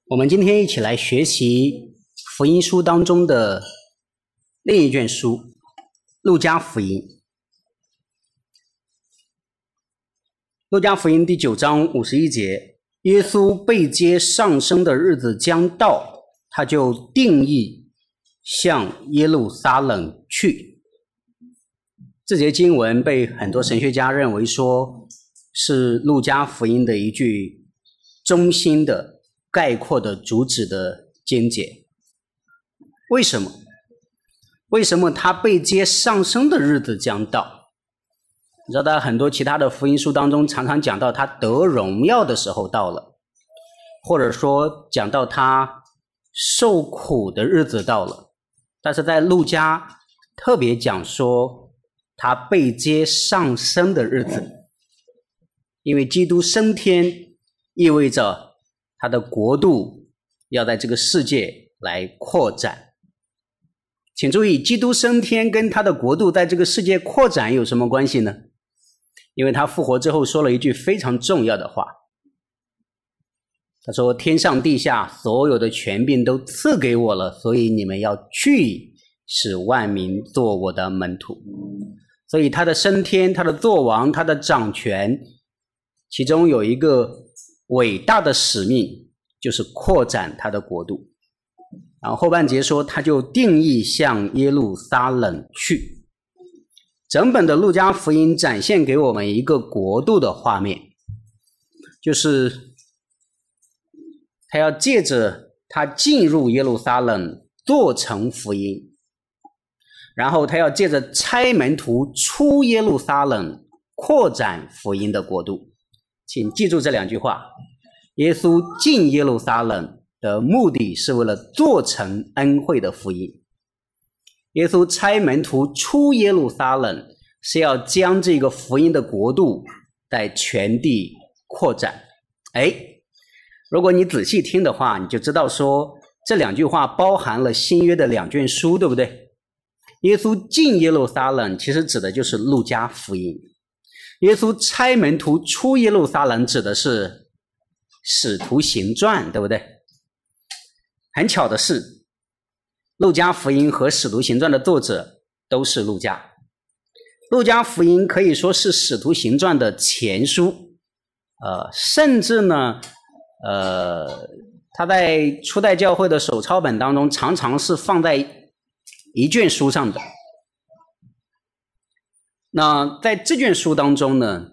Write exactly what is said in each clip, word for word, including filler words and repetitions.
我们今天一起来学习福音书当中的另一卷书《路加福音》。路加福音第九章五十一节，耶稣被接上升的日子将到，他就定义向耶路撒冷去。这节经文被很多神学家认为说是路加福音的一句中心的概括的主旨的见解。为什么？为什么他被接上升的日子将到？你知道，在很多其他的福音书当中常常讲到他得荣耀的时候到了，或者说讲到他受苦的日子到了，但是在路加特别讲说他被接上升的日子，因为基督升天意味着他的国度要在这个世界来扩展。请注意，基督升天跟他的国度在这个世界扩展有什么关系呢？因为他复活之后说了一句非常重要的话，他说天上地下所有的权柄都赐给我了，所以你们要去使万民做我的门徒。所以他的升天，他的作王，他的掌权，其中有一个伟大的使命，就是扩展他的国度。然后后半节说他就定义向耶路撒冷去。整本的路加福音展现给我们一个国度的画面，就是他要借着他进入耶路撒冷做成福音，然后他要借着差门徒出耶路撒冷扩展福音的国度。请记住这两句话，耶稣进耶路撒冷的目的是为了做成恩惠的福音，耶稣差门徒出耶路撒冷是要将这个福音的国度在全地扩展。哎，如果你仔细听的话，你就知道说这两句话包含了新约的两卷书，对不对？耶稣进耶路撒冷其实指的就是路加福音，耶稣差门徒出耶路撒冷指的是使徒行传，对不对？很巧的是，路加福音和使徒行传的作者都是路加。路加福音可以说是使徒行传的前书，呃，甚至呢，呃，他在初代教会的手抄本当中常常是放在一卷书上的。那在这卷书当中呢，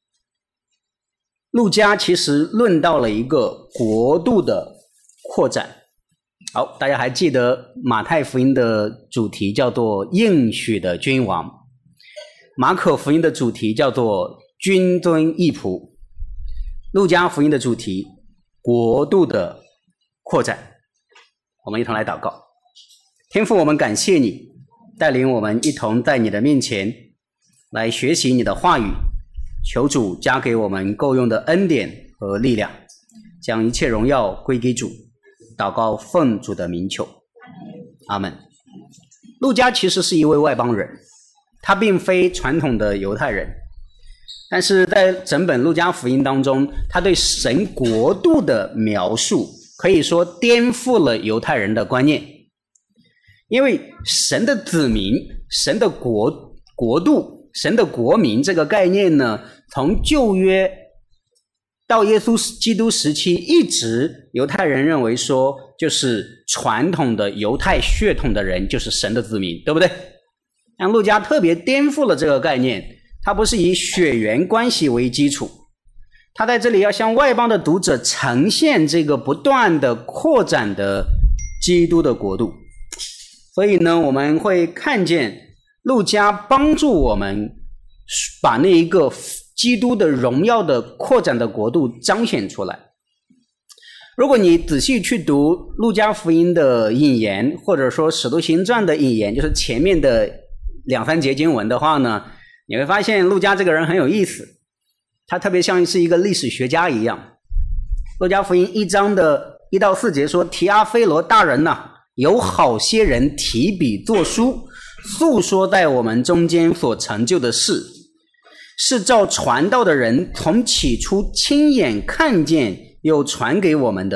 路加其实论到了一个国度的扩展。好，大家还记得马太福音的主题叫做应许的君王，马可福音的主题叫做君尊义仆，路加福音的主题国度的扩展。我们一同来祷告。天父，我们感谢你带领我们一同在你的面前来学习你的话语，求主加给我们够用的恩典和力量，将一切荣耀归给主。祷告奉主的名求，阿们。路加其实是一位外邦人，他并非传统的犹太人，但是在整本路加福音当中，他对神国度的描述可以说颠覆了犹太人的观念。因为神的子民，神的国国度，神的国民这个概念呢，从旧约到耶稣基督时期，一直犹太人认为说，就是传统的犹太血统的人就是神的子民，对不对？但路加特别颠覆了这个概念，他不是以血缘关系为基础，他在这里要向外邦的读者呈现这个不断的扩展的基督的国度。所以呢，我们会看见路加帮助我们把那一个基督的荣耀的扩展的国度彰显出来。如果你仔细去读路加福音的引言，或者说使徒行传的引言，就是前面的两三节经文的话呢，你会发现路加这个人很有意思，他特别像是一个历史学家一样。路加福音一章的一到四节说，提阿非罗大人啊，有好些人提笔作书，诉说在我们中间所成就的事，是照传道的人从起初亲眼看见又传给我们的，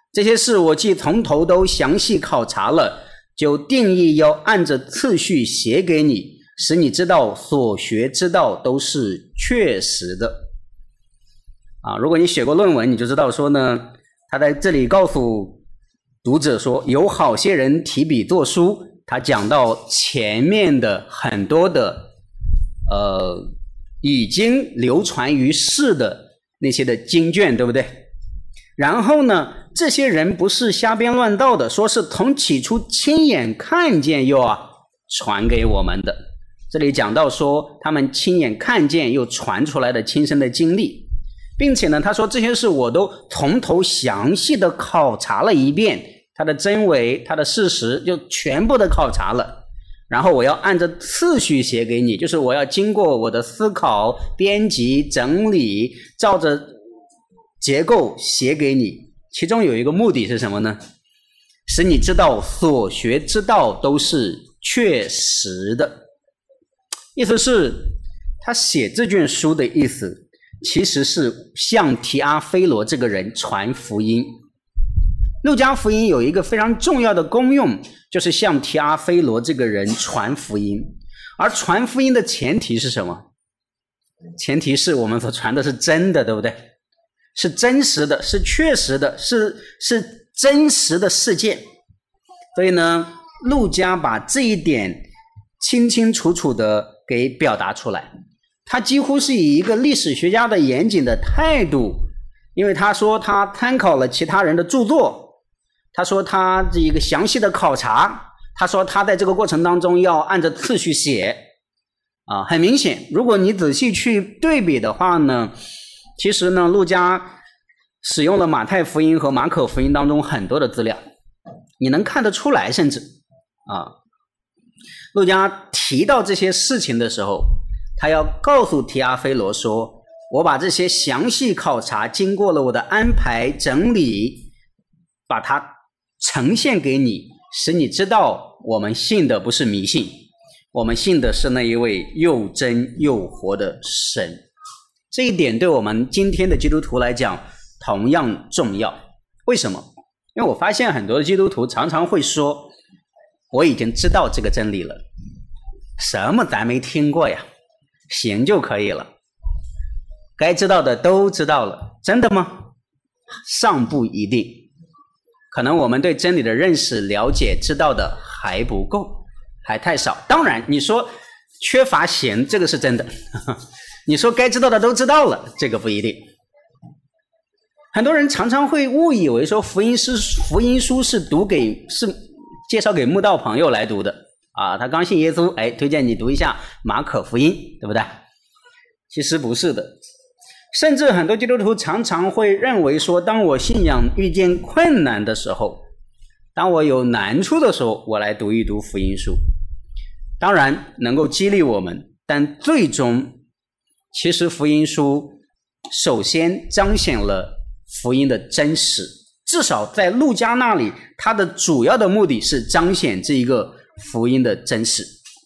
这些事我既从头都详细考察了，就定义要按着次序写给你，使你知道所学之道都是确实的。啊，如果你写过论文，你就知道说呢，他在这里告诉读者说，有好些人提笔作书，他讲到前面的很多的呃已经流传于世的那些的经卷，对不对？然后呢，这些人不是瞎编乱造的，说是从起初亲眼看见又啊传给我们的。这里讲到说他们亲眼看见又传出来的亲身的经历，并且呢，他说这些事我都从头详细的考察了一遍，他的真伪，他的事实就全部的考察了，然后我要按着次序写给你，就是我要经过我的思考、编辑、整理，照着结构写给你。其中有一个目的是什么呢？使你知道所学之道都是确实的。意思是他写这卷书的意思其实是向提阿非罗这个人传福音。路加福音有一个非常重要的功用，就是向提阿非罗这个人传福音。而传福音的前提是什么？前提是我们所传的是真的，对不对？是真实的，是确实的，是是真实的事件。所以呢，路加把这一点清清楚楚的给表达出来。他几乎是以一个历史学家的严谨的态度，因为他说他参考了其他人的著作，他说他这一个详细的考察，他说他在这个过程当中要按照次序写啊，很明显，如果你仔细去对比的话呢，其实呢，路加使用了马太福音和马可福音当中很多的资料，你能看得出来，甚至啊，路加提到这些事情的时候，他要告诉提阿非罗说，我把这些详细考察，经过了我的安排整理，把它呈现给你，使你知道我们信的不是迷信，我们信的是那一位又真又活的神。这一点对我们今天的基督徒来讲同样重要。为什么？因为我发现很多的基督徒常常会说，我已经知道这个真理了，什么咱没听过呀，行就可以了，该知道的都知道了。真的吗？尚不一定，可能我们对真理的认识、了解、知道的还不够，还太少。当然你说缺乏贤，这个是真的，你说该知道的都知道了，这个不一定。很多人常常会误以为说福音是福音书是读给是介绍给慕道朋友来读的啊，他刚信耶稣，哎，推荐你读一下马可福音，对不对？其实不是的。甚至很多基督徒常常会认为说，当我信仰遇见困难的时候，当我有难处的时候，我来读一读福音书。当然能够激励我们，但最终其实福音书首先彰显了福音的真实，至少在路加那里，它的主要的目的是彰显这一个福音的真实。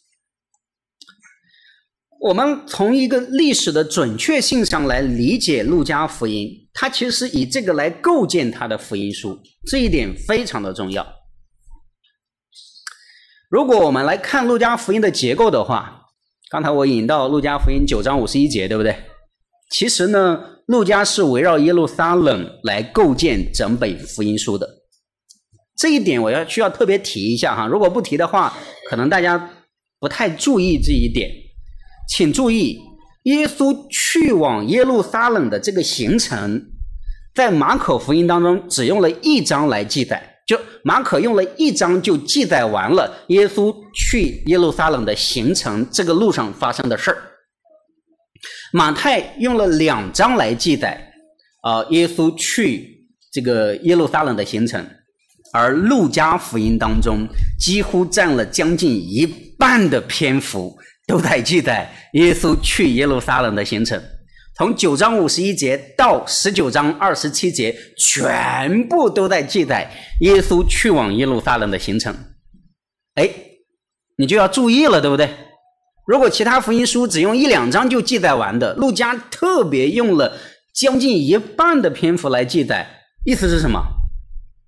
我们从一个历史的准确性上来理解路加福音，它其实是以这个来构建它的福音书，这一点非常的重要。如果我们来看路加福音的结构的话，刚才我引到路加福音九章五十一节，对不对？其实呢，路加是围绕耶路撒冷来构建整本福音书的。这一点我要需要特别提一下哈，如果不提的话，可能大家不太注意这一点。请注意，耶稣去往耶路撒冷的这个行程，在马可福音当中只用了一章来记载，就马可用了一章就记载完了耶稣去耶路撒冷的行程，这个路上发生的事儿。马太用了两章来记载呃，耶稣去这个耶路撒冷的行程，而路加福音当中几乎占了将近一半的篇幅都在记载耶稣去耶路撒冷的行程，从九章五十一节到十九章二十七节全部都在记载耶稣去往耶路撒冷的行程。哎，你就要注意了，对不对？如果其他福音书只用一两章就记载完的，路加特别用了将近一半的篇幅来记载，意思是什么？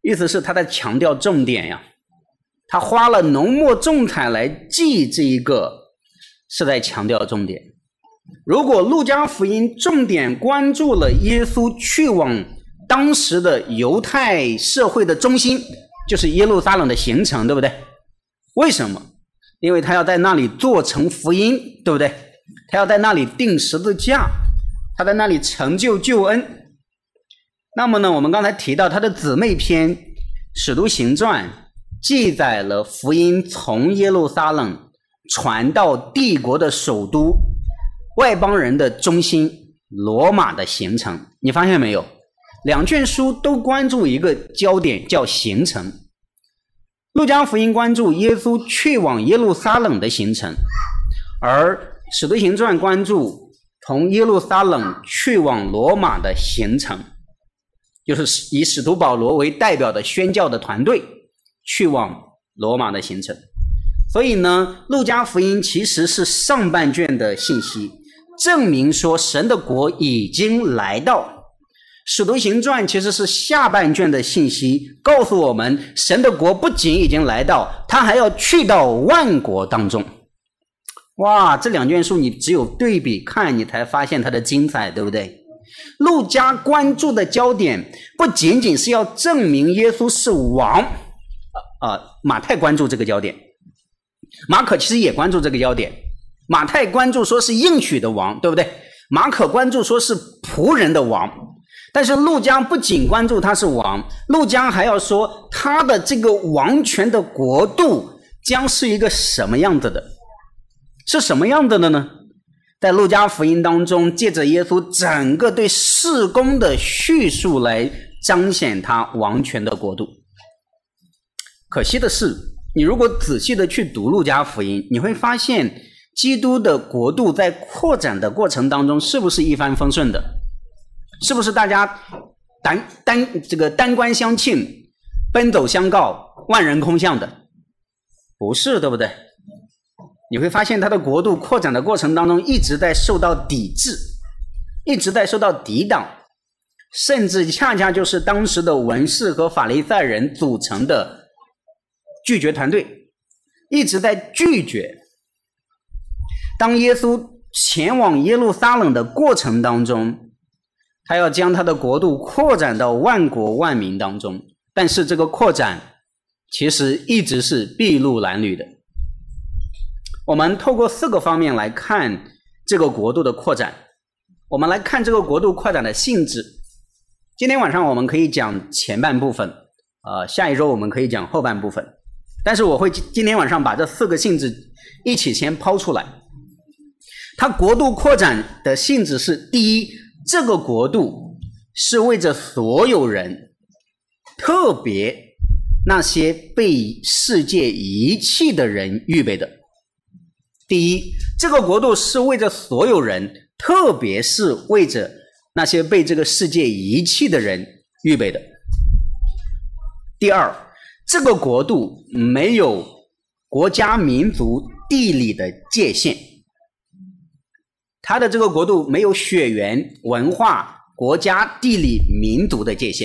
意思是他在强调重点呀，他花了浓墨重彩来记这一个，是在强调重点。如果路加福音重点关注了耶稣去往当时的犹太社会的中心，就是耶路撒冷的行程，对不对？为什么？因为他要在那里做成福音，对不对？他要在那里钉十字架，他在那里成就救恩。那么呢，我们刚才提到他的姊妹篇《使徒行传》记载了福音从耶路撒冷传到帝国的首都外邦人的中心罗马的行程。你发现没有？两卷书都关注一个焦点，叫行程。路加福音关注耶稣去往耶路撒冷的行程，而使徒行传关注从耶路撒冷去往罗马的行程，就是以使徒保罗为代表的宣教的团队去往罗马的行程。所以呢，路加福音其实是上半卷的信息，证明说神的国已经来到。使徒行传其实是下半卷的信息，告诉我们神的国不仅已经来到，他还要去到万国当中。哇，这两卷书你只有对比看，你才发现它的精彩，对不对？路加关注的焦点不仅仅是要证明耶稣是王，呃，马太关注这个焦点，马可其实也关注这个焦点。马太关注说是应许的王，对不对？马可关注说是仆人的王。但是路加不仅关注他是王，路加还要说他的这个王权的国度将是一个什么样子的，是什么样子的呢？在路加福音当中，借着耶稣整个对事工的叙述来彰显他王权的国度。可惜的是，你如果仔细的去读路加福音，你会发现基督的国度在扩展的过程当中是不是一帆风顺的？是不是大家单单这个单官相庆，奔走相告，万人空巷的？不是，对不对？你会发现他的国度扩展的过程当中一直在受到抵制，一直在受到抵挡，甚至恰恰就是当时的文士和法利赛人组成的拒绝团队，一直在拒绝。当耶稣前往耶路撒冷的过程当中，他要将他的国度扩展到万国万民当中，但是这个扩展其实一直是筚路蓝缕的。我们透过四个方面来看这个国度的扩展，我们来看这个国度扩展的性质。今天晚上我们可以讲前半部分，呃，下一周我们可以讲后半部分，但是我会今天晚上把这四个性质一起先抛出来。它国度扩展的性质是：第一，这个国度是为着所有人，特别那些被世界遗弃的人预备的。第一，这个国度是为着所有人，特别是为着那些被这个世界遗弃的人预备的。第二，这个国度没有国家、民族、地理的界限，它的这个国度没有血缘、文化、国家、地理、民族的界限。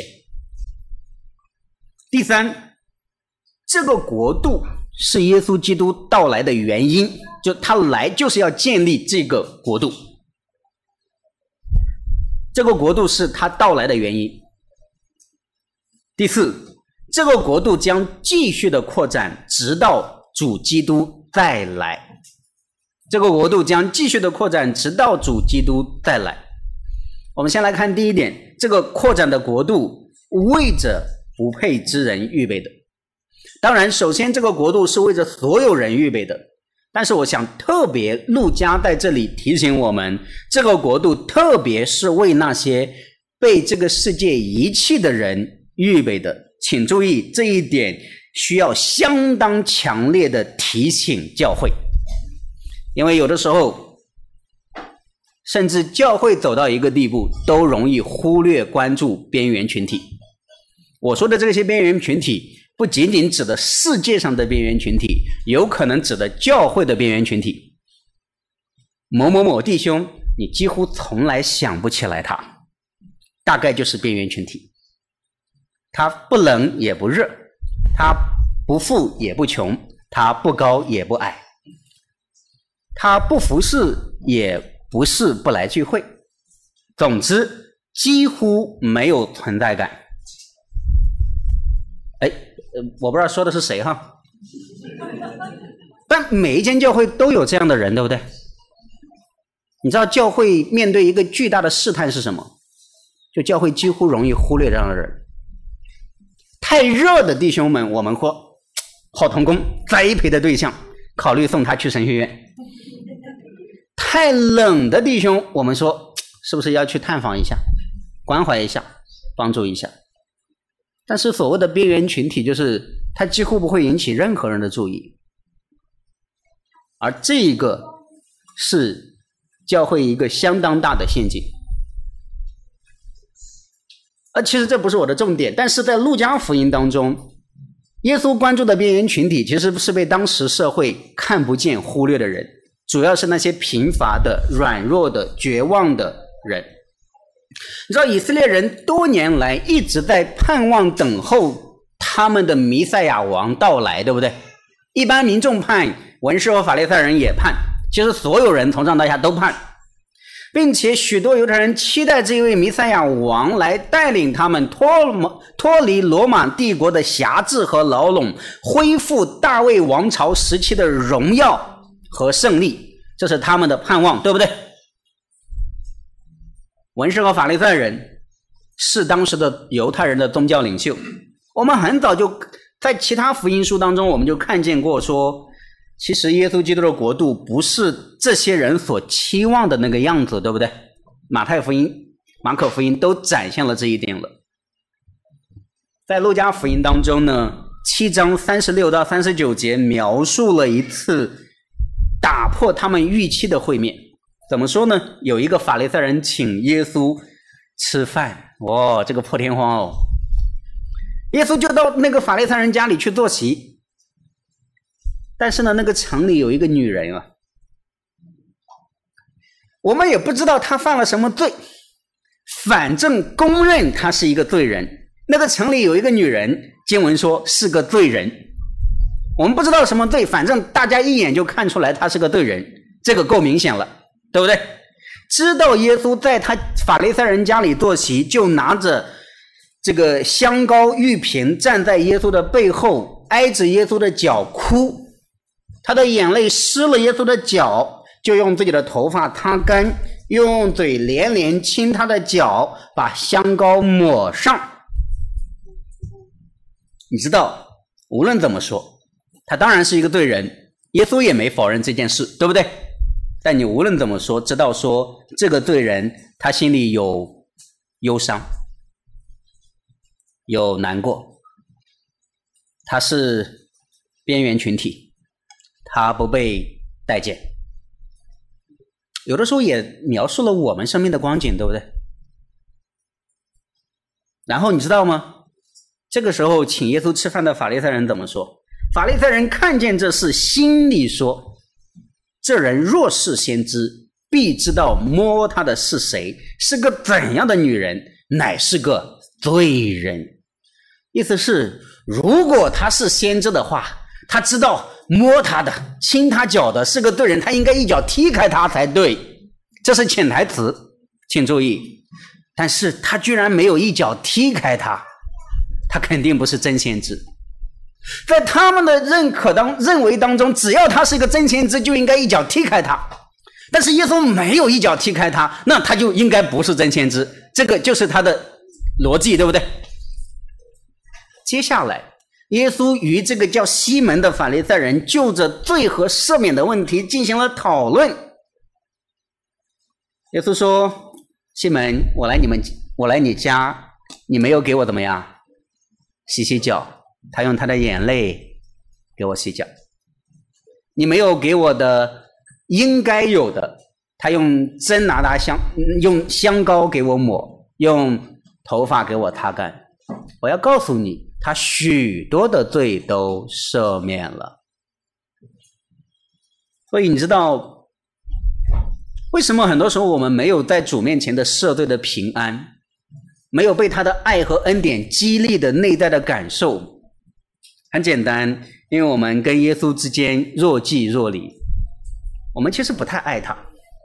第三，这个国度是耶稣基督到来的原因，就他来就是要建立这个国度，这个国度是他到来的原因。第四，这个国度将继续的扩展，直到主基督再来。这个国度将继续的扩展，直到主基督再来。我们先来看第一点，这个扩展的国度为着不配之人预备的。当然，首先这个国度是为着所有人预备的，但是我想特别路加在这里提醒我们，这个国度特别是为那些被这个世界遗弃的人预备的。请注意，这一点需要相当强烈的提醒教会，因为有的时候甚至教会走到一个地步都容易忽略关注边缘群体。我说的这些边缘群体不仅仅指的世界上的边缘群体，有可能指的教会的边缘群体。某某某弟兄，你几乎从来想不起来他，大概就是边缘群体。 他不冷也不热，他不富也不穷，他不高也不矮，他不服侍也不是不来聚会，总之几乎没有存在感。哎，我不知道说的是谁哈，但每一间教会都有这样的人，对不对？你知道教会面对一个巨大的试探是什么？就教会几乎容易忽略这样的人。太热的弟兄们，我们说好同工，栽培的对象，考虑送他去神学院。太冷的弟兄，我们说是不是要去探访一下，关怀一下，帮助一下。但是所谓的边缘群体，就是他几乎不会引起任何人的注意，而这个是教会一个相当大的陷阱。而其实这不是我的重点，但是在路加福音当中，耶稣关注的边缘群体其实是被当时社会看不见忽略的人，主要是那些贫乏的、软弱的、绝望的人。你知道以色列人多年来一直在盼望等候他们的弥赛亚王到来，对不对？一般民众盼，文士和法利赛人也盼，其实所有人从上到下都盼，并且许多犹太人期待这位弥赛亚王来带领他们脱脱离罗马帝国的辖制和牢笼，恢复大卫王朝时期的荣耀和胜利，这是他们的盼望，对不对？文士和法利赛人是当时的犹太人的宗教领袖，我们很早就在其他福音书当中我们就看见过说，其实耶稣基督的国度不是这些人所期望的那个样子，对不对？马太福音、马可福音都展现了这一点了。在路加福音当中呢，七章三十六到三十九节描述了一次打破他们预期的会面。怎么说呢？有一个法利赛人请耶稣吃饭，哇，这个破天荒哦！耶稣就到那个法利赛人家里去坐席，但是呢，那个城里有一个女人啊，我们也不知道她犯了什么罪，反正公认她是一个罪人。那个城里有一个女人，经文说是个罪人，我们不知道什么罪，反正大家一眼就看出来她是个罪人，这个够明显了，对不对？知道耶稣在他法利赛人家里坐席，就拿着这个香膏玉瓶站在耶稣的背后，挨着耶稣的脚哭，他的眼泪湿了耶稣的脚，就用自己的头发擦干，用嘴连连亲他的脚，把香膏抹上。你知道无论怎么说，他当然是一个罪人，耶稣也没否认这件事，对不对？但你无论怎么说，知道说这个罪人他心里有忧伤，有难过，他是边缘群体，他不被待见。有的时候也描述了我们生命的光景，对不对？然后你知道吗？这个时候请耶稣吃饭的法利赛人怎么说？法利赛人看见这事，心里说，这人若是先知，必知道摸他的是谁，是个怎样的女人，乃是个罪人。意思是，如果他是先知的话，他知道摸他的、亲他脚的是个罪人，他应该一脚踢开他才对，这是潜台词，请注意。但是他居然没有一脚踢开他，他肯定不是真先知。在他们的认可当认为当中，只要他是一个真先知，就应该一脚踢开他。但是耶稣没有一脚踢开他，那他就应该不是真先知，这个就是他的逻辑，对不对？接下来耶稣与这个叫西门的法利赛人就着罪和赦免的问题进行了讨论。耶稣说，西门，我来你们我来你家，你没有给我怎么样洗洗脚，他用他的眼泪给我洗脚。你没有给我的应该有的，他用真拿达香用香膏给我抹，用头发给我擦干。我要告诉你，他许多的罪都赦免了。所以你知道为什么很多时候我们没有在主面前的赦罪的平安？ 没有被他的爱和恩典激励的内在的感受？很简单，因为我们跟耶稣之间若即若离，我们其实不太爱他。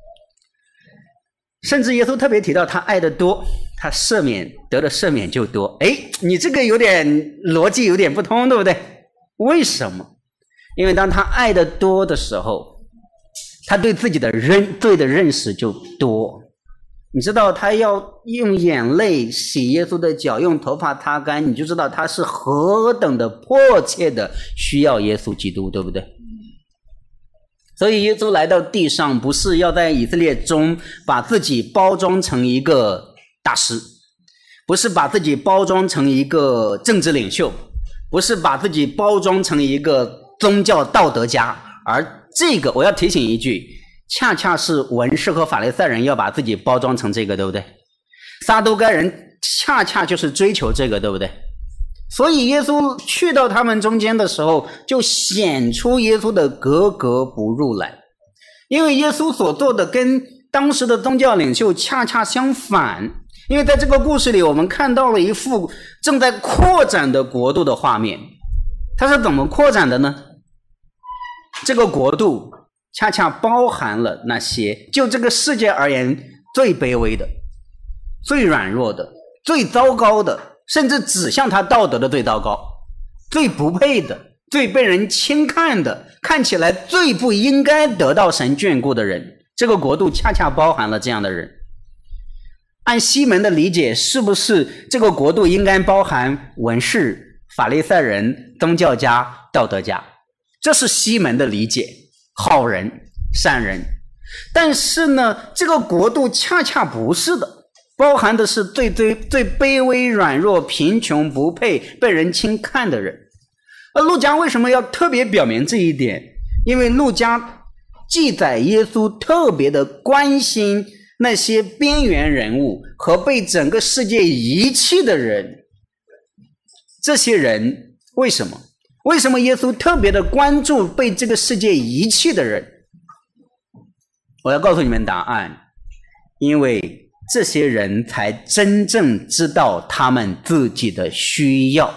甚至耶稣特别提到他爱的多，他赦免得的赦免就多。诶，你这个有点逻辑有点不通，对不对？为什么？因为当他爱的多的时候，他对自己的认罪的认识就多。你知道他要用眼泪洗耶稣的脚，用头发擦干，你就知道他是何等的迫切的需要耶稣基督，对不对？所以耶稣来到地上，不是要在以色列中把自己包装成一个大师，不是把自己包装成一个政治领袖，不是把自己包装成一个宗教道德家，而这个我要提醒一句，恰恰是文士和法利赛人要把自己包装成这个，对不对？撒都该人恰恰就是追求这个，对不对？所以耶稣去到他们中间的时候，就显出耶稣的格格不入来。因为耶稣所做的跟当时的宗教领袖恰恰相反。因为在这个故事里，我们看到了一幅正在扩展的国度的画面。它是怎么扩展的呢？这个国度恰恰包含了那些就这个世界而言最卑微的、最软弱的、最糟糕的，甚至指向他道德的最糟糕、最不配的、最被人轻看的，看起来最不应该得到神眷顾的人。这个国度恰恰包含了这样的人。按西门的理解，是不是这个国度应该包含文士、法利赛人、宗教家、道德家？这是西门的理解，好人、善人。但是呢，这个国度恰恰不是的，包含的是最最最卑微、软弱、贫穷、不配、被人轻看的人。而路加为什么要特别表明这一点？因为路加记载耶稣特别的关心那些边缘人物和被整个世界遗弃的人。这些人为什么？为什么耶稣特别的关注被这个世界遗弃的人？我要告诉你们答案，因为这些人才真正知道他们自己的需要。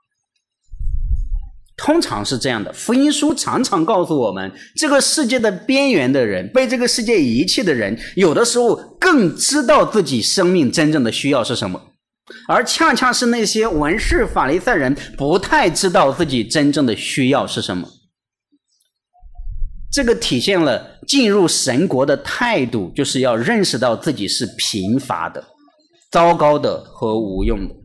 通常是这样的，福音书常常告诉我们，这个世界的边缘的人，被这个世界遗弃的人，有的时候更知道自己生命真正的需要是什么，而恰恰是那些文士法利赛人不太知道自己真正的需要是什么。这个体现了进入神国的态度，就是要认识到自己是贫乏的、糟糕的和无用的。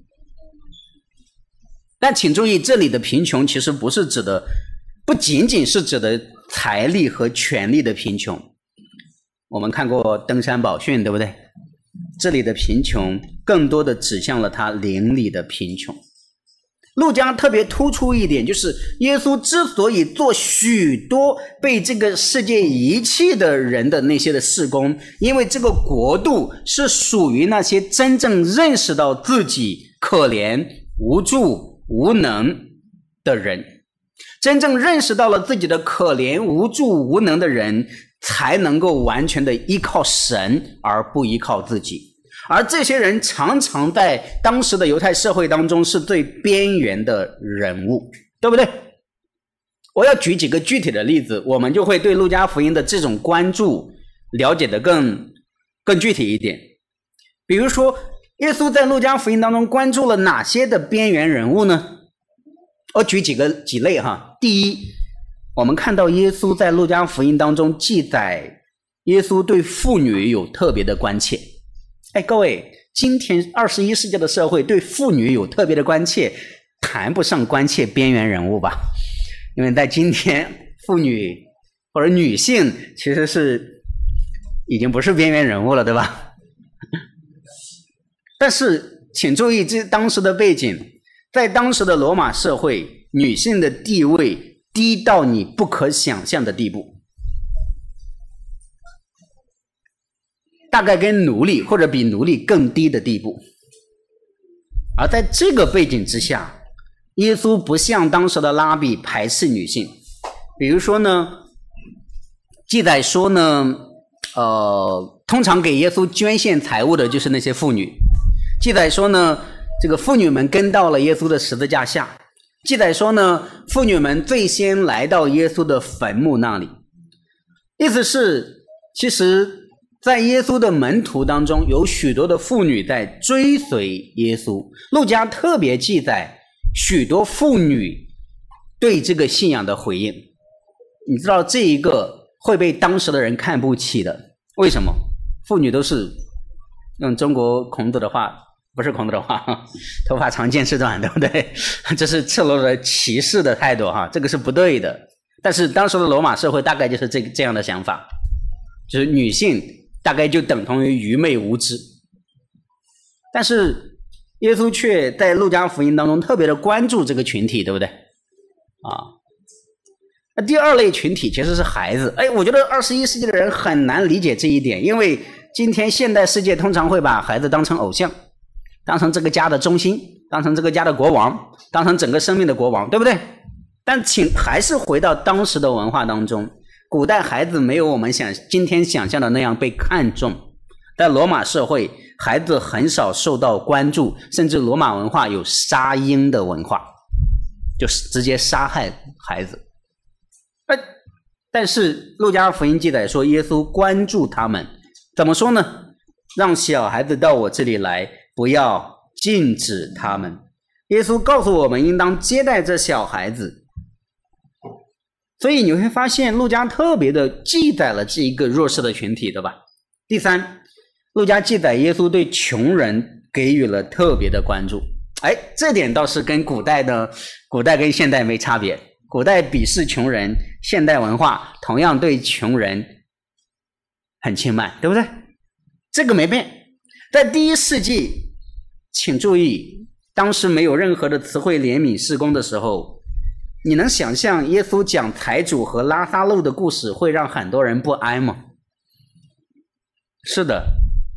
但请注意，这里的贫穷其实不是指的，不仅仅是指的财力和权力的贫穷。我们看过登山宝训，对不对？这里的贫穷更多的指向了他灵里的贫穷。路加特别突出一点，就是耶稣之所以做许多被这个世界遗弃的人的那些的事工，因为这个国度是属于那些真正认识到自己可怜、无助、无能的人。真正认识到了自己的可怜、无助、无能的人，才能够完全的依靠神而不依靠自己。而这些人常常在当时的犹太社会当中是最边缘的人物，对不对？我要举几个具体的例子，我们就会对路加福音的这种关注了解得更更具体一点。比如说，耶稣在路加福音当中关注了哪些的边缘人物呢？我举几个几类哈。第一，我们看到耶稣在路加福音当中记载，耶稣对妇女有特别的关切。哎，各位，今天二十一世纪的社会对妇女有特别的关切，谈不上关切边缘人物吧？因为在今天，妇女或者女性其实是已经不是边缘人物了，对吧？但是请注意，这当时的背景，在当时的罗马社会，女性的地位低到你不可想象的地步，大概跟奴隶或者比奴隶更低的地步。而在这个背景之下，耶稣不像当时的拉比排斥女性。比如说呢，记载说呢，呃，通常给耶稣捐献财物的就是那些妇女。 记载说呢，这个妇女们跟到了耶稣的十字架下。记载说呢，妇女们最先来到耶稣的坟墓那里。意思是，其实在耶稣的门徒当中，有许多的妇女在追随耶稣。路加特别记载许多妇女对这个信仰的回应。你知道这一个会被当时的人看不起的，为什么？妇女都是用中国孔子的话，不是孔子的话，头发长见识短，对不对？这是赤裸裸的歧视的态度哈，这个是不对的。但是当时的罗马社会大概就是这这样的想法，就是女性大概就等同于愚昧无知。但是耶稣却在路加福音当中特别的关注这个群体，对不对？啊，那第二类群体其实是孩子。哎，我觉得二十一世纪的人很难理解这一点，因为今天现代世界通常会把孩子当成偶像，当成这个家的中心，当成这个家的国王，当成整个生命的国王，对不对？但请还是回到当时的文化当中，古代孩子没有我们想今天想象的那样被看重。在罗马社会，孩子很少受到关注，甚至罗马文化有杀婴的文化，就是直接杀害孩子。但是路加福音记载说，耶稣关注他们，怎么说呢？让小孩子到我这里来，不要禁止他们。耶稣告诉我们应当接待这小孩子。所以你会发现路加特别的记载了这一个弱势的群体，对吧？第三，路加记载耶稣对穷人给予了特别的关注。哎，这点倒是跟古代的古代跟现代没差别。古代鄙视穷人，现代文化同样对穷人很轻慢，对不对？这个没变。在第一世纪，请注意，当时没有任何的词汇怜悯事工的时候，你能想象耶稣讲财主和拉撒路的故事会让很多人不安吗？是的。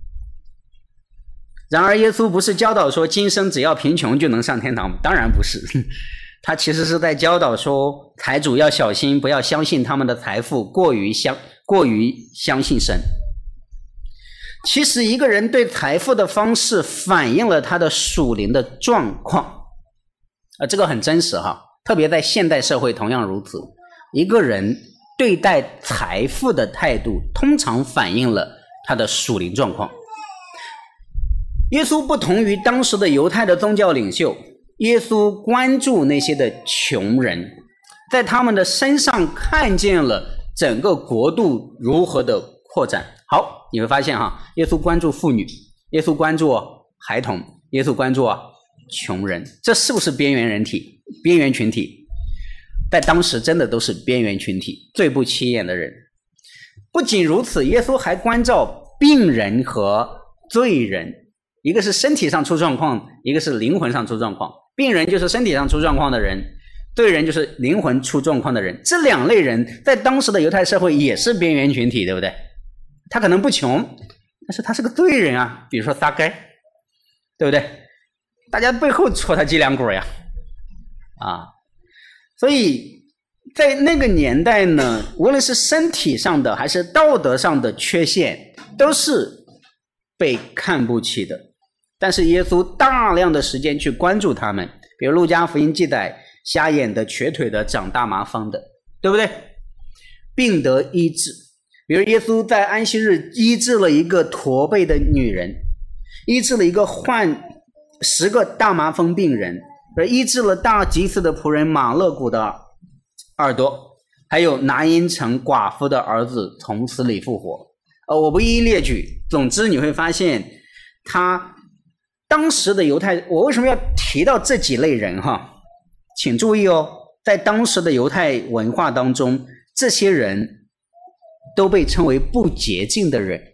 然而耶稣不是教导说今生只要贫穷就能上天堂吗？当然不是。他其实是在教导说，财主要小心，不要相信他们的财富过于相过于相信神。其实一个人对财富的方式反映了他的属灵的状况，啊，这个很真实哈，特别在现代社会同样如此。一个人对待财富的态度，通常反映了他的属灵状况。耶稣不同于当时的犹太的宗教领袖。耶稣关注那些的穷人，在他们的身上看见了整个国度如何的扩展。好，你会发现哈，耶稣关注妇女，耶稣关注孩童，耶稣关注穷人，这是不是边缘人体、边缘群体？在当时真的都是边缘群体，最不起眼的人。不仅如此，耶稣还关照病人和罪人，一个是身体上出状况，一个是灵魂上出状况。病人就是身体上出状况的人，罪人就是灵魂出状况的人。这两类人在当时的犹太社会也是边缘群体，对不对？他可能不穷，但是他是个罪人啊，比如说撒该，对不对？大家背后戳他脊梁骨呀，啊，所以在那个年代呢，无论是身体上的还是道德上的缺陷，都是被看不起的。但是耶稣大量的时间去关注他们，比如路加福音记载瞎眼的、瘸腿的、长大麻风的，对不对？病得医治，比如耶稣在安息日医治了一个驼背的女人，医治了一个患十个大麻风病人，而医治了大祭司的仆人马勒古的耳朵，还有拿因城寡妇的儿子从死里复活。呃，我不一一列举，总之你会发现他当时的犹太，我为什么要提到这几类人哈？请注意哦，在当时的犹太文化当中，这些人都被称为不洁净的人。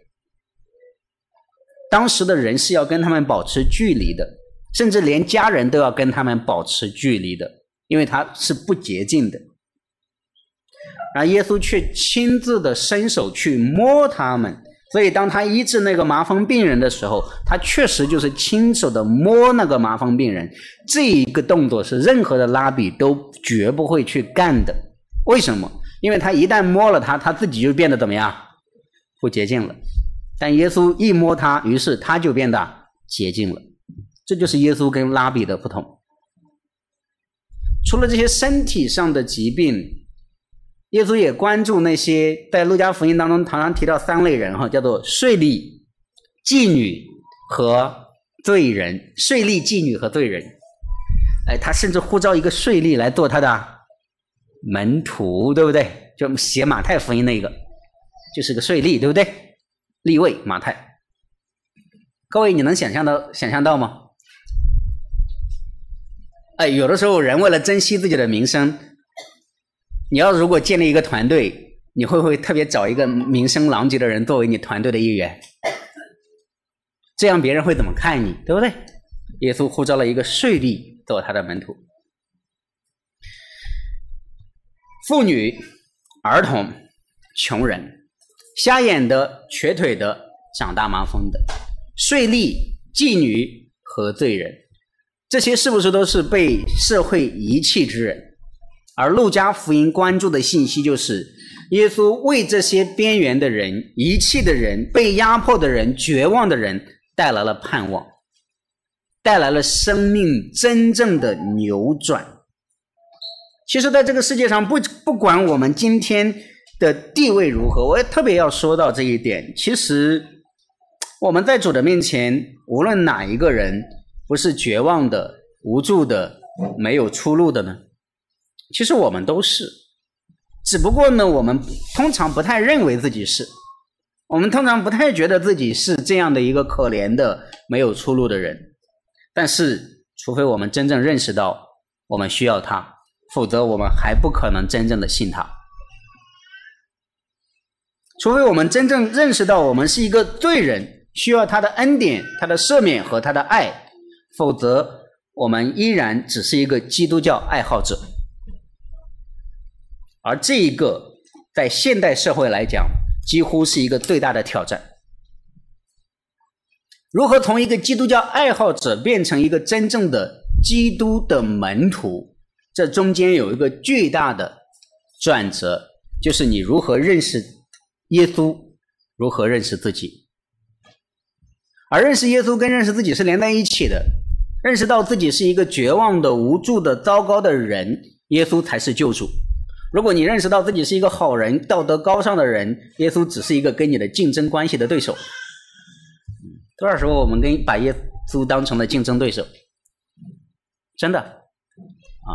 当时的人是要跟他们保持距离的，甚至连家人都要跟他们保持距离的，因为他是不洁净的。而耶稣却亲自的伸手去摸他们，所以当他医治那个麻风病人的时候，他确实就是亲手的摸那个麻风病人。这一个动作是任何的拉比都绝不会去干的。为什么？因为他一旦摸了他，他自己就变得怎么样？不洁净了。但耶稣一摸他，于是他就变得洁净了。 这就是耶稣跟拉比的不同。除了这些身体上的疾病，耶稣也关注那些在路加福音当中常常提到三类人哈，叫做税吏、妓女和罪人。税吏、妓女和罪人，哎，他甚至呼召一个税吏来做他的门徒，对不对？就写马太福音那个就是个税吏，对不对？利未、马太，各位你能想象到想象到吗？哎，有的时候人为了珍惜自己的名声，你要如果建立一个团队，你会不会特别找一个名声狼藉的人作为你团队的一员？这样别人会怎么看你，对不对？耶稣呼召了一个税吏做他的门徒。妇女、儿童、穷人、瞎眼的、瘸腿的、长大麻风的、税吏、妓女和罪人，这些是不是都是被社会遗弃之人？而路加福音关注的信息就是，耶稣为这些边缘的人、遗弃的人、被压迫的人、绝望的人带来了盼望，带来了生命真正的扭转。其实在这个世界上，不不管我们今天的地位如何，我也特别要说到这一点。其实我们在主的面前，无论哪一个人不是绝望的、无助的、没有出路的呢？其实我们都是，只不过呢，我们通常不太认为自己是，我们通常不太觉得自己是这样的一个可怜的、没有出路的人。但是除非我们真正认识到我们需要他，否则我们还不可能真正的信他。除非我们真正认识到我们是一个罪人，需要他的恩典、他的赦免和他的爱，否则我们依然只是一个基督教爱好者。而这一个在现代社会来讲，几乎是一个最大的挑战。如何从一个基督教爱好者变成一个真正的基督的门徒，这中间有一个巨大的转折，就是你如何认识耶稣，如何认识自己。而认识耶稣跟认识自己是连在一起的，认识到自己是一个绝望的、无助的、糟糕的人，耶稣才是救主。如果你认识到自己是一个好人、道德高尚的人，耶稣只是一个跟你的竞争关系的对手。多少时候我们跟把耶稣当成了竞争对手，真的啊！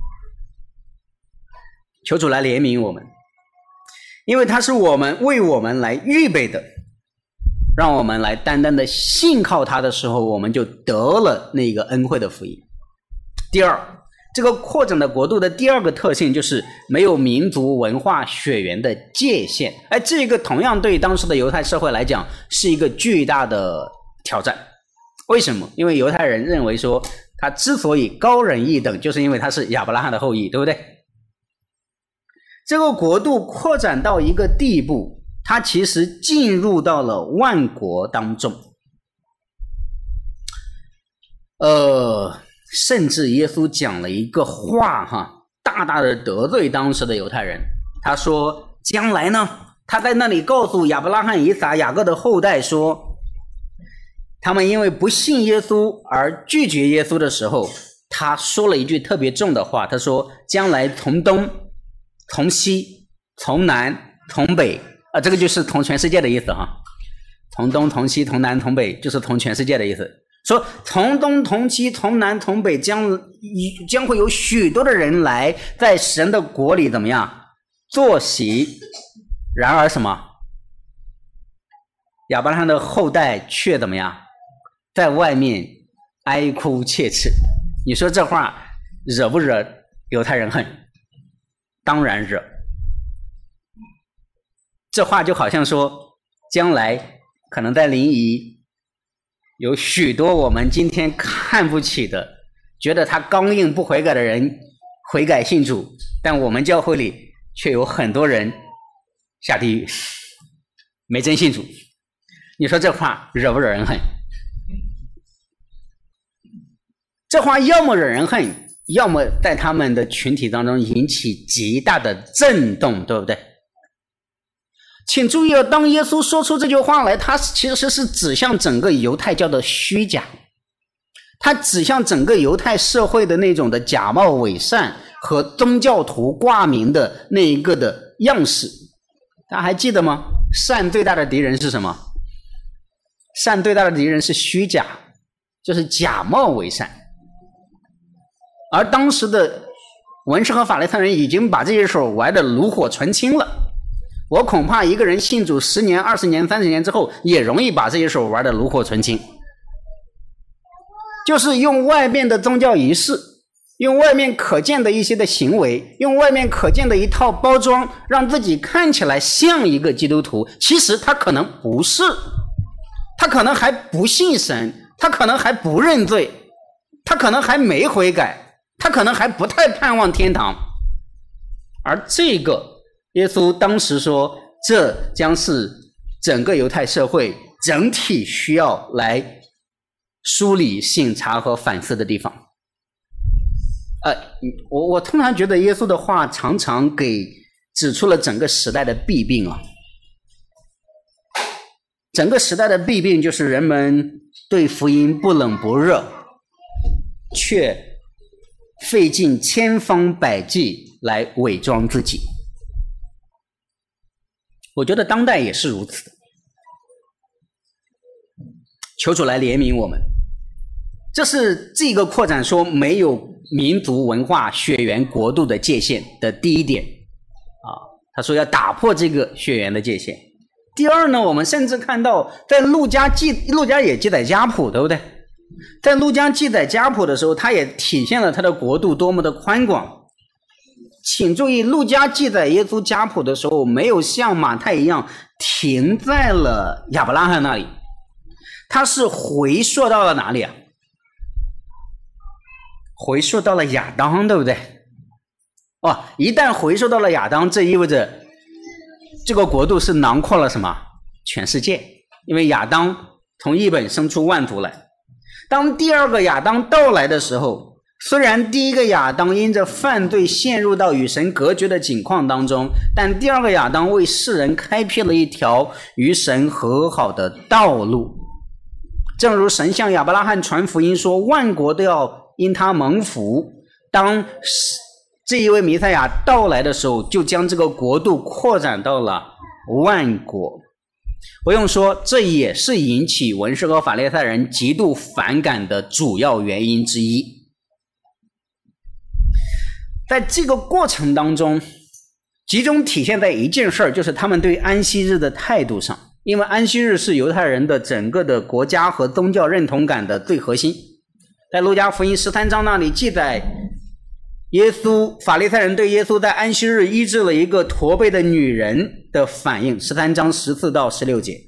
求主来怜悯我们，因为他是我们为我们来预备的，让我们来单单的信靠他的时候，我们就得了那个恩惠的福音。第二，这个扩展的国度的第二个特性就是没有民族文化血缘的界限。哎，这个同样对当时的犹太社会来讲是一个巨大的挑战。为什么？因为犹太人认为说他之所以高人一等，就是因为他是亚伯拉罕的后裔，对不对？这个国度扩展到一个地步，它其实进入到了万国当中。呃甚至耶稣讲了一个话哈，大大的得罪当时的犹太人。他说将来呢，他在那里告诉亚伯拉罕、以撒、雅各的后代说，他们因为不信耶稣而拒绝耶稣的时候，他说了一句特别重的话，他说将来从东、从西、从南、从北啊，这个就是从全世界的意思哈。从东、从西、从南、从北，就是从全世界的意思。说从东从西从南从北将将会有许多的人来在神的国里怎么样坐席，然而什么亚伯拉罕的后代却怎么样在外面哀哭切齿。你说这话惹不惹犹太人恨？当然惹。这话就好像说将来可能在临沂有许多我们今天看不起的，觉得他刚硬不悔改的人悔改信主，但我们教会里却有很多人下地狱，没真信主。你说这话惹不惹人恨？这话要么惹人恨，要么在他们的群体当中引起极大的震动，对不对？请注意了，当耶稣说出这句话来，他其实是指向整个犹太教的虚假。 它指向整个犹太社会的那种的假冒伪善和宗教徒挂名的那一个的样式。大家还记得吗？善最大的敌人是什么？善最大的敌人是虚假，就是假冒伪善。而当时的文士和法利赛人已经把这一手玩得炉火纯青了。我恐怕一个人信主十年、二十年、三十年之后，也容易把这一手玩得炉火纯青。就是用外面的宗教仪式，用外面可见的一些的行为，用外面可见的一套包装，让自己看起来像一个基督徒，其实他可能不是，他可能还不信神，他可能还不认罪，他可能还没悔改，他可能还不太盼望天堂。而这个耶稣当时说，这将是整个犹太社会整体需要来梳理、省察和反思的地方。呃，我我通常觉得耶稣的话常常给指出了整个时代的弊病啊。整个时代的弊病就是人们对福音不冷不热，却费尽千方百计来伪装自己。我觉得当代也是如此的。求主来怜悯我们。这是这个扩展说没有民族文化血缘国度的界限的第一点啊，他说要打破这个血缘的界限。第二呢，我们甚至看到在路加记路加也记载家谱，对不对？在路加记载家谱的时候，他也体现了他的国度多么的宽广。请注意，路加记载耶稣家谱的时候，没有像马太一样停在了亚伯拉罕那里，他是回溯到了哪里啊？回溯到了亚当，对不对？哦，一旦回溯到了亚当，这意味着这个国度是囊括了什么？全世界。因为亚当从一本生出万族来。当第二个亚当到来的时候，虽然第一个亚当因着犯罪陷入到与神隔绝的境况当中，但第二个亚当为世人开辟了一条与神和好的道路。正如神向亚伯拉罕传福音说，万国都要因他蒙福。当这一位弥赛亚到来的时候，就将这个国度扩展到了万国。不用说，这也是引起文士和法利赛人极度反感的主要原因之一。在这个过程当中，集中体现在一件事儿，就是他们对安息日的态度上。因为安息日是犹太人的整个的国家和宗教认同感的最核心。在路加福音十三章那里记载，耶稣法利赛人对耶稣在安息日医治了一个驼背的女人的反应，十三章十四到十六节。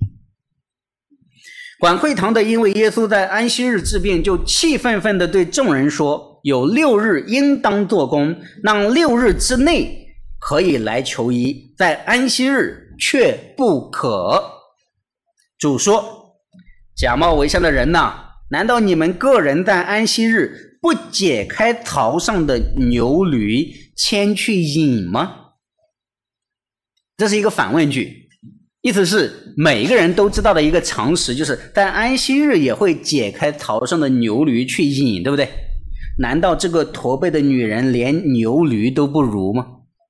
管会堂的因为耶稣在安息日治病，就气愤愤地对众人说，有六日应当做工，让六日之内可以来求医，在安息日却不可。主说，假冒为善的人哪，难道你们个人在安息日不解开槽上的牛驴牵去饮吗？这是一个反问句，意思是每一个人都知道的一个常识，就是在安息日也会解开槽上的牛驴去饮，对不对？难道这个驼背的女人连牛驴都不如吗？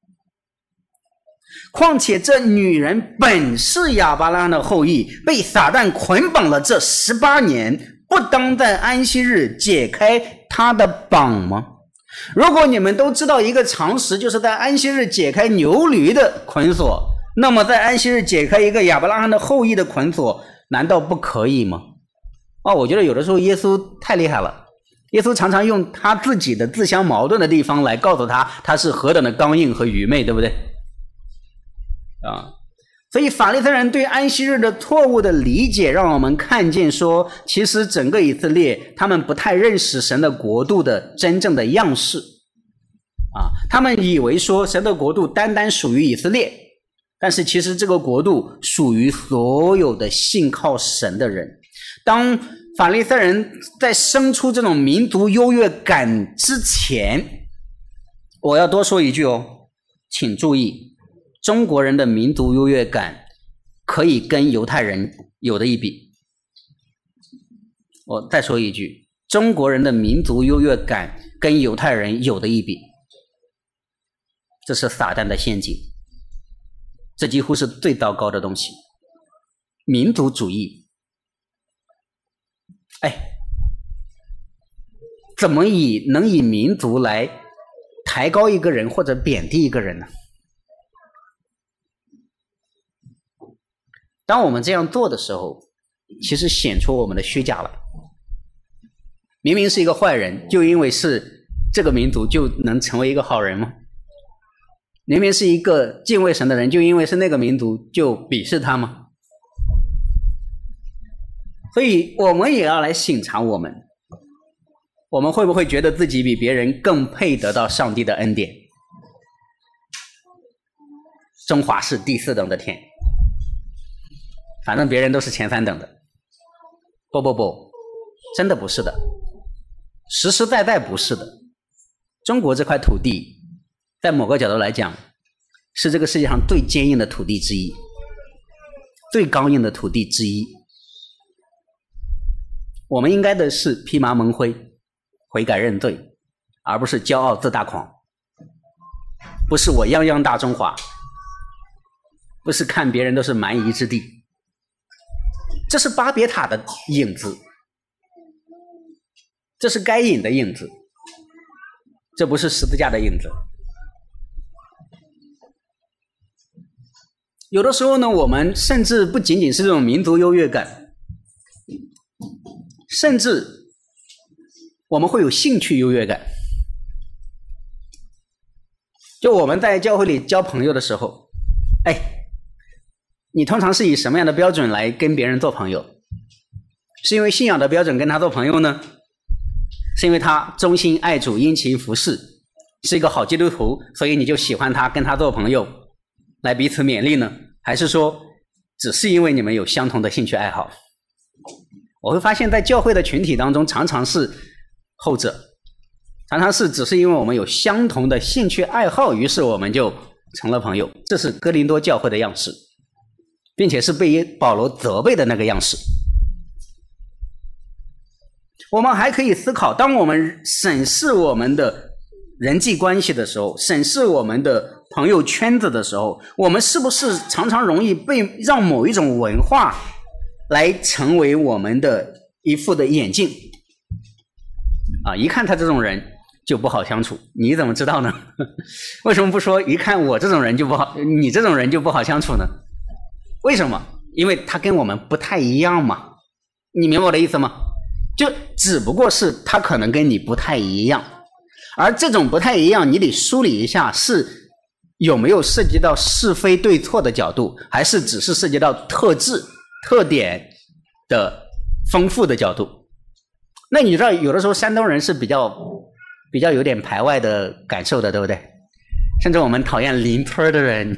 况且这女人本是亚伯拉罕的后裔，被撒旦捆绑了这十八年，不当在安息日解开她的绑吗？如果你们都知道一个常识，就是在安息日解开牛驴的捆锁，那么在安息日解开一个亚伯拉罕的后裔的捆锁，难道不可以吗？哦，我觉得有的时候耶稣太厉害了。耶稣常常用他自己的自相矛盾的地方来告诉他，他是何等的刚硬和愚昧，对不对？啊，所以法利赛人对安息日的错误的理解，让我们看见说，其实整个以色列他们不太认识神的国度的真正的样式啊，他们以为说神的国度单单属于以色列，但是其实这个国度属于所有的信靠神的人。当法利赛人在生出这种民族优越感之前，我要多说一句哦，请注意，中国人的民族优越感可以跟犹太人有的一比。我再说一句， 中国人的民族优越感跟犹太人有的一比，这是撒旦的陷阱，这几乎是最糟糕的东西。民族主义，哎，怎么以能以民族来抬高一个人或者贬低一个人呢？当我们这样做的时候，其实显出我们的虚假了。明明是一个坏人，就因为是这个民族就能成为一个好人吗？明明是一个敬畏神的人，就因为是那个民族就鄙视他吗？所以我们也要来省察我们，我们会不会觉得自己比别人更配得到上帝的恩典？中华是第四等的天，反正别人都是前三等的。不不不，真的不是的，实实在在不是的。中国这块土地在某个角度来讲是这个世界上最坚硬的土地之一，最刚硬的土地之一。我们应该的是披麻蒙灰，悔改认罪，而不是骄傲自大狂。不是我泱泱大中华，不是看别人都是蛮夷之地。这是巴别塔的影子，这是该隐的影子，这不是十字架的影子。有的时候呢，我们甚至不仅仅是这种民族优越感，甚至我们会有兴趣优越感。就我们在教会里交朋友的时候，哎，你通常是以什么样的标准来跟别人做朋友？是因为信仰的标准跟他做朋友呢？是因为他忠心爱主殷勤服侍，是一个好基督徒，所以你就喜欢他，跟他做朋友，来彼此勉励呢？还是说只是因为你们有相同的兴趣爱好？我会发现在教会的群体当中，常常是后者，常常是只是因为我们有相同的兴趣爱好，于是我们就成了朋友。这是哥林多教会的样式，并且是被保罗责备的那个样式。我们还可以思考，当我们审视我们的人际关系的时候，审视我们的朋友圈子的时候，我们是不是常常容易被让某一种文化来成为我们的一副的眼镜啊？一看他这种人就不好相处，你怎么知道呢？为什么不说一看我这种人就不好，你这种人就不好相处呢？为什么？因为他跟我们不太一样嘛。你明白我的意思吗？就只不过是他可能跟你不太一样，而这种不太一样，你得梳理一下，是有没有涉及到是非对错的角度，还是只是涉及到特质特点的丰富的角度。那你知道有的时候山东人是比较比较有点排外的感受的，对不对？甚至我们讨厌邻村的人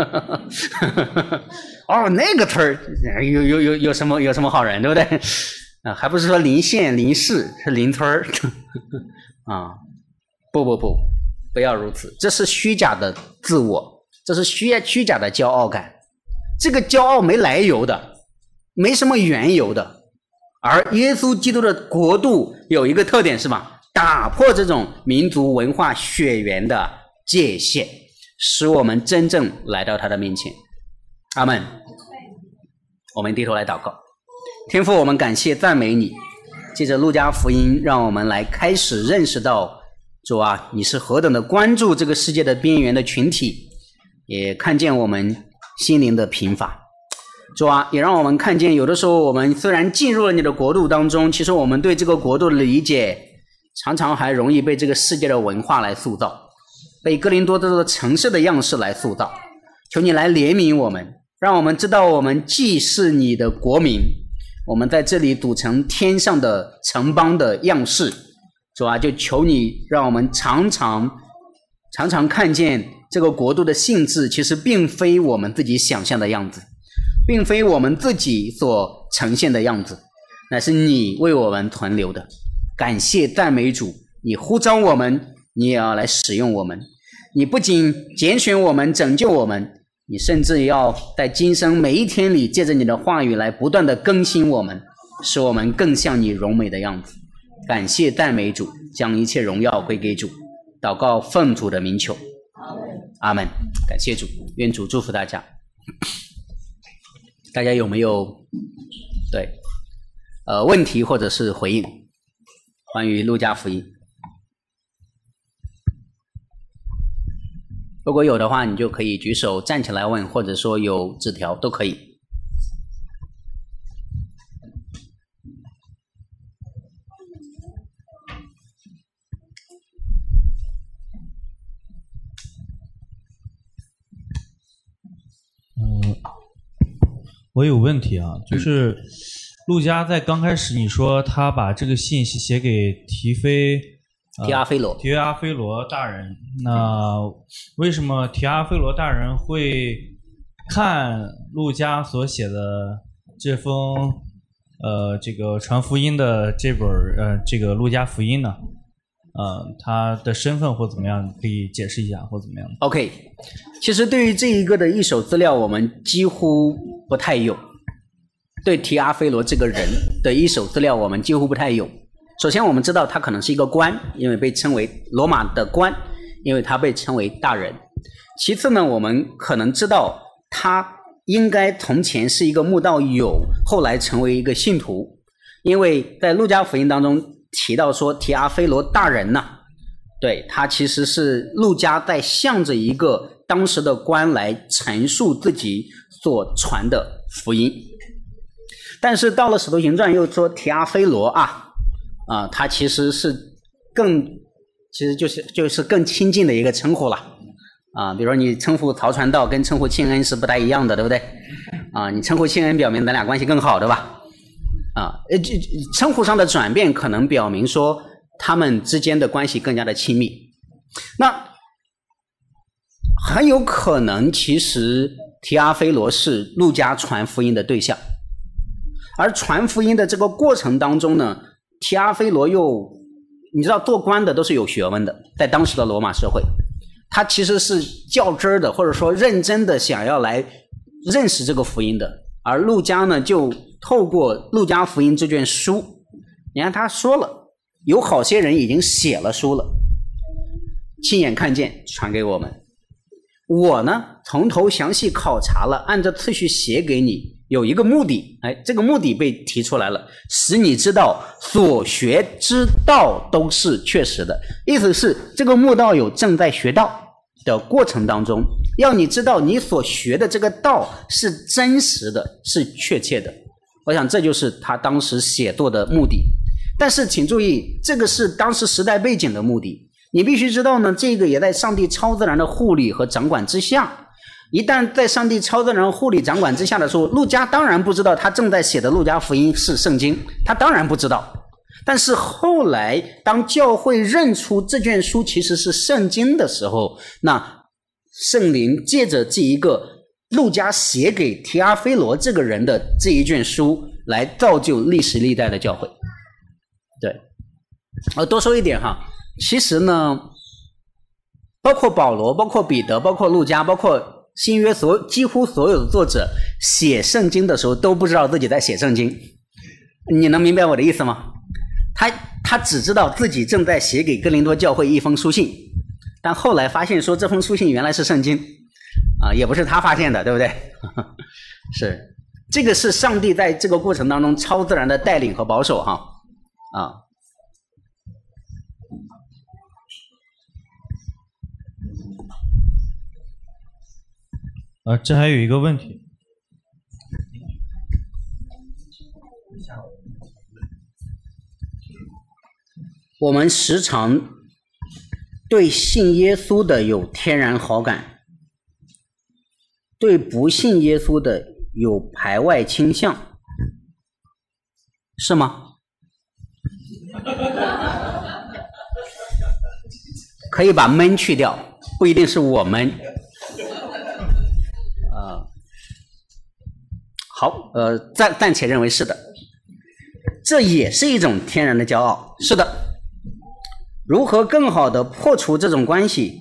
哦，那个村有有有有什么有什么好人，对不对啊？还不是说邻县邻市，是邻村啊？不不不，不要如此，这是虚假的自我，这是虚虚假的骄傲感。这个骄傲没来由的，没什么缘由的。而耶稣基督的国度有一个特点是吧？打破这种民族文化血缘的界限，使我们真正来到他的面前。阿们。我们低头来祷告。天父，我们感谢赞美你，借着路加福音让我们来开始认识到，主啊，你是何等的关注这个世界的边缘的群体，也看见我们心灵的贫乏。主啊，也让我们看见有的时候我们虽然进入了你的国度当中，其实我们对这个国度的理解常常还容易被这个世界的文化来塑造，被哥林多这座城市的样式来塑造。求你来怜悯我们，让我们知道我们既是你的国民，我们在这里组成天上的城邦的样式。主啊，就求你让我们常常常常看见这个国度的性质其实并非我们自己想象的样子，并非我们自己所呈现的样子，乃是你为我们存留的。感谢赞美主，你呼召我们，你也要来使用我们。你不仅拣选我们，拯救我们，你甚至要在今生每一天里借着你的话语来不断的更新我们，使我们更像你荣美的样子。 感谢赞美主，将一切荣耀归给主，祷告奉主的名求，阿们。感谢主，愿主祝福大家。大家有没有对呃问题或者是回应关于路加福音？如果有的话，你就可以举手站起来问，或者说有纸条都可以。 嗯，我有问题啊，就是路加在刚开始你说他把这个信息写给提菲。 提阿非罗， 提阿非罗大人，那为什么提阿非罗大人会看路加所写的这封呃这个传福音的这本呃这个路加福音呢？呃，他的身份或怎么样，可以解释一下或怎么样 ？OK， 其实对于这一个的一手资料，我们几乎不太用。对提阿非罗这个人的一手资料，我们几乎不太用。首先我们知道他可能是一个官，因为被称为罗马的官，因为他被称为大人。其次呢，我们可能知道他应该从前是一个慕道友，后来成为一个信徒，因为在路加福音当中提到说提阿非罗大人呢、啊，对，他其实是路加在向着一个当时的官来陈述自己所传的福音。但是到了使徒行传又说提阿非罗啊啊、呃，他其实是更，其实就是就是更亲近的一个称呼了啊、呃。比如说你称呼曹传道跟称呼庆恩是不太一样的，对不对？啊、呃，你称呼庆恩表明咱俩关系更好，对吧？啊，呃，称呼上的转变可能表明说他们之间的关系更加的亲密。那很有可能，其实提阿非罗是路加传福音的对象，而传福音的这个过程当中呢。提阿非罗又，你知道做官的都是有学问的，在当时的罗马社会，他其实是较真儿的，或者说认真的想要来认识这个福音的。而路加呢，就透过路加福音这卷书，你看他说了，有好些人已经写了书了，亲眼看见传给我们。我呢，从头详细考察了，按照次序写给你。有一个目的，哎，这个目的被提出来了，使你知道所学之道都是确实的。意思是这个慕道友正在学道的过程当中，要你知道你所学的这个道是真实的，是确切的。我想这就是他当时写作的目的。但是请注意，这个是当时时代背景的目的。你必须知道呢，这个也在上帝超自然的护理和掌管之下。一旦在上帝超自然护理掌管之下的时候，路加当然不知道他正在写的路加福音是圣经，他当然不知道。但是后来当教会认出这卷书其实是圣经的时候，那圣灵借着这一个路加写给提阿非罗这个人的这一卷书来造就历史历代的教会。对，我多说一点哈，其实呢，包括保罗，包括彼得，包括路加，包括新约所几乎所有的作者写圣经的时候都不知道自己在写圣经，你能明白我的意思吗？他他只知道自己正在写给哥林多教会一封书信，但后来发现说这封书信原来是圣经啊，也不是他发现的，对不对？是这个是上帝在这个过程当中超自然的带领和保守哈啊。 啊，这还有一个问题。 我们时常对信耶稣的有天然好感，对不信耶稣的有排外倾向，是吗？可以把闷去掉，不一定是我们。呃，好，呃，暂暂且认为是的，这也是一种天然的骄傲。是的，如何更好的破除这种关系？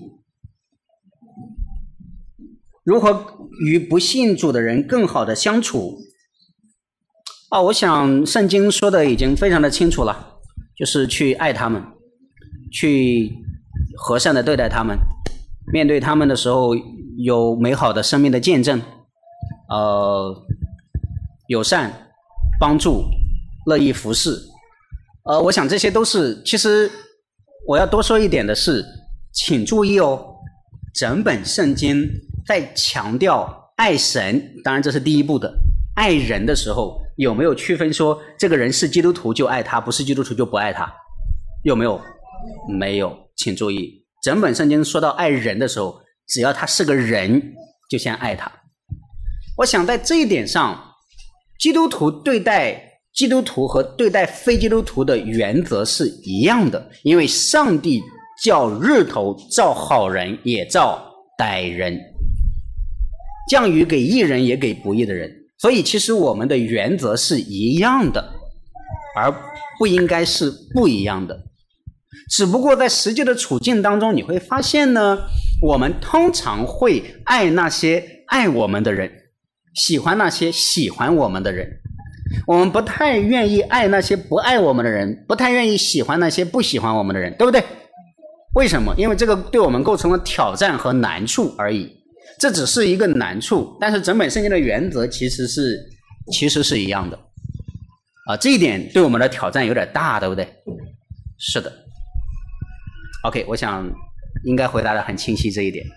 如何与不信主的人更好的相处？啊，我想圣经说的已经非常的清楚了， 就是去爱他们，去和善的对待他们，面对他们的时候有美好的生命的见证，呃，友善、帮助、乐意服侍。呃，我想这些都是，其实我要多说一点的是，请注意哦，整本圣经在强调爱神，当然这是第一步的，爱人的时候有没有区分说这个人是基督徒就爱他，不是基督徒就不爱他？有没有？没有，请注意，整本圣经说到爱人的时候，只要他是个人就先爱他。我想在这一点上，基督徒对待基督徒和对待非基督徒的原则是一样的，因为上帝叫日头照好人也照歹人，降雨给义人也给不义的人，所以其实我们的原则是一样的，而不应该是不一样的。只不过在实际的处境当中，你会发现呢，我们通常会爱那些爱我们的人，喜欢那些喜欢我们的人，我们不太愿意爱那些不爱我们的人，不太愿意喜欢那些不喜欢我们的人，对不对？为什么？因为这个对我们构成了挑战和难处而已，这只是一个难处，但是整本圣经的原则其实是其实是一样的啊，这一点对我们的挑战有点大，对不对？是的。OK， 我想应该回答得很清晰这一点。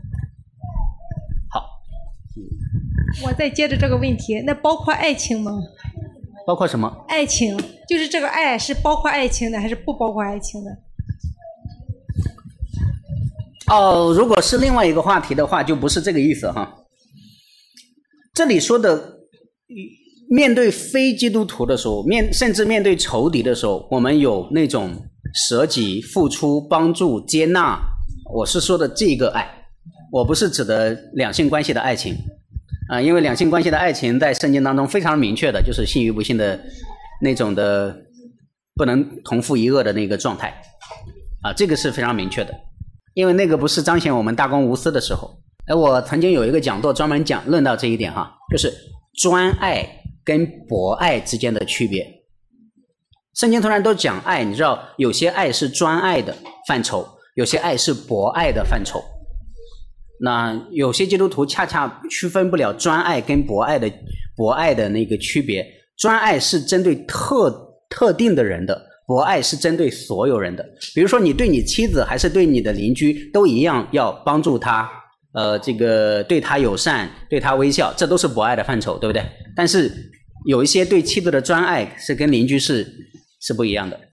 好， 我再接着这个问题，那包括爱情吗？ 包括什么？ 爱情，就是这个爱是包括爱情的还是不包括爱情的？ 哦，如果是另外一个话题的话，就不是这个意思哈。这里说的面对非基督徒的时候，面甚至面对仇敌的时候，我们有那种舍己、付出、帮助、接纳，我是说的这个爱，我不是指的两性关系的爱情啊、呃，因为两性关系的爱情在圣经当中非常明确的，就是信与不信的那种的不能同父一轭的那个状态啊、呃，这个是非常明确的，因为那个不是彰显我们大公无私的时候。而我曾经有一个讲座专门讲论到这一点哈，就是专爱跟博爱之间的区别。圣经突然都讲爱，你知道有些爱是专爱的范畴，有些爱是博爱的范畴。那有些基督徒恰恰区分不了专爱跟博爱的博爱的那个区别。专爱是针对特特定的人的，博爱是针对所有人的。比如说你对你妻子还是对你的邻居都一样要帮助他，呃，这个对他友善，对他微笑，这都是博爱的范畴，对不对？但是有一些对妻子的专爱是跟邻居是是不一样的。